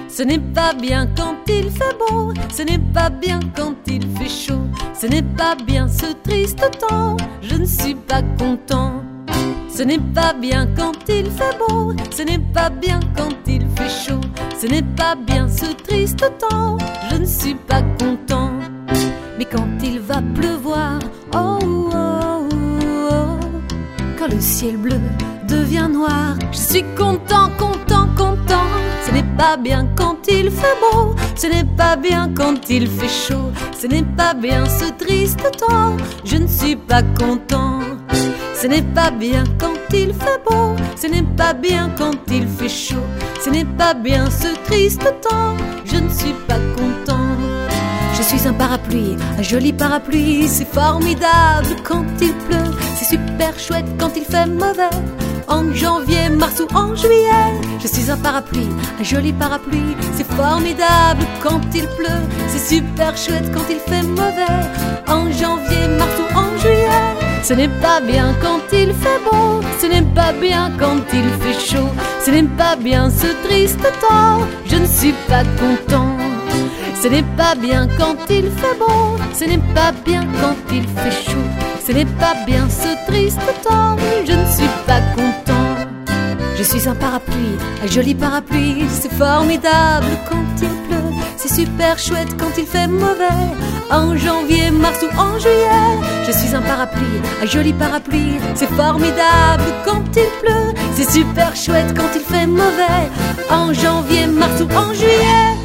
Ce n'est pas bien quand il fait beau, ce n'est pas bien quand il fait chaud, ce n'est pas bien ce triste temps, je ne suis pas content. Ce n'est pas bien quand il fait beau, ce n'est pas bien quand il fait chaud, ce n'est pas bien ce triste temps, je ne suis pas content. Mais quand il va pleuvoir, oh, oh, oh, oh, quand le ciel bleu devient noir, je suis content, content, content. Ce n'est pas bien quand il fait beau, ce n'est pas bien quand il fait chaud, ce n'est pas bien ce triste temps, je ne suis pas content. Ce n'est pas bien quand il fait beau, ce n'est pas bien quand il fait chaud, ce n'est pas bien ce triste temps, je ne suis pas content. Je suis un parapluie, un joli parapluie, c'est formidable quand il pleut, c'est super chouette quand il fait mauvais, en janvier, mars ou en juillet. Je suis un parapluie, un joli parapluie, c'est formidable quand il pleut, c'est super chouette quand il fait mauvais, en janvier, mars ou en juillet. Ce n'est pas bien quand il fait beau, ce n'est pas bien quand il fait chaud, ce n'est pas bien ce triste temps, je ne suis pas content. Ce n'est pas bien quand il fait beau, ce n'est pas bien quand il fait chaud, ce n'est pas bien ce triste temps, je ne suis pas content. Je suis un parapluie, un joli parapluie, c'est formidable quand il pleut, c'est super chouette quand il fait mauvais, en janvier, mars ou en juillet. Je suis un parapluie, un joli parapluie, c'est formidable quand il pleut, c'est super chouette quand il fait mauvais, en janvier, mars ou en juillet.